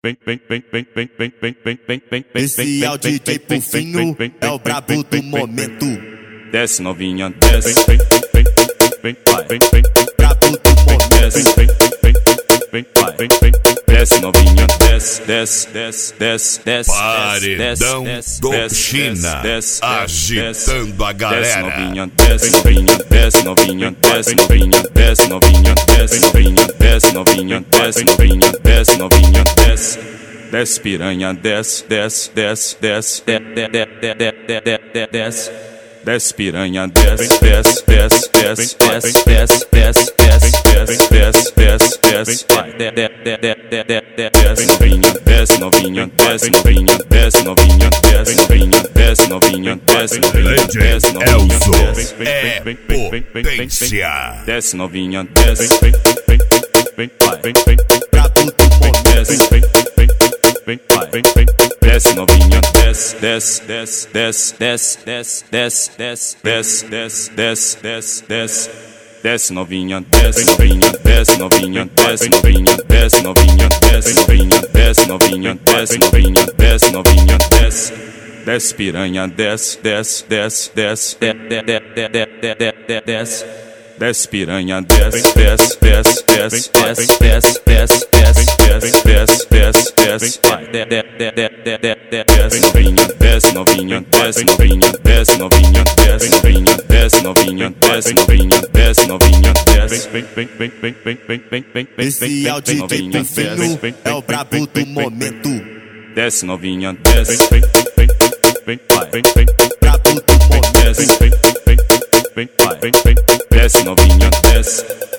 Esse é o DJ Pufinho, é o brabo do momento. Desce novinha, desce. Brabo do momento. Desce novinha, desce, desce, desce, desce, desce. Paredão do China, agitando a galera. Desce novinha, desce novinha, desce novinha, desce novinha, desce novinha, desce novinha, desce novinha, desce novinha, desce novinha, desce. Desce piranha, desce, desce, desce, desce, desce. Desce piranha, desce, desce, desce, desce, desce, desce, desce, desce, desce, desce, desce, desce novinha, desce novinha, desce novinha, desce novinha, desce novinha, desce novinha, desce novinha, desce novinha, é potência. desce novinha, desce, Brabo do momento. desce novinha, desce, desce, desce, desce, desce, desce, desce, desce, desce, desce, desce, desce. Desce novinha, desce novinha, desce novinha, desce novinha, desce novinha, desce novinha, desce novinha, desce novinha, desce novinha, desce. Desce piranha, desce, desce, desce, desce, desce. Desce piranha, desce, desce, desce, desce, desce, desce, desce, desce, desce, desce, desce, desce novinha, desce novinha, desce novinha, desce novinha, desce novinha, desce novinha, desce novinha, desce novinha, desce. Esse é o DJ Pufinho, é o brabo do momento. Desce novinha, desce. Brabo do momento. Desce novinha, desce.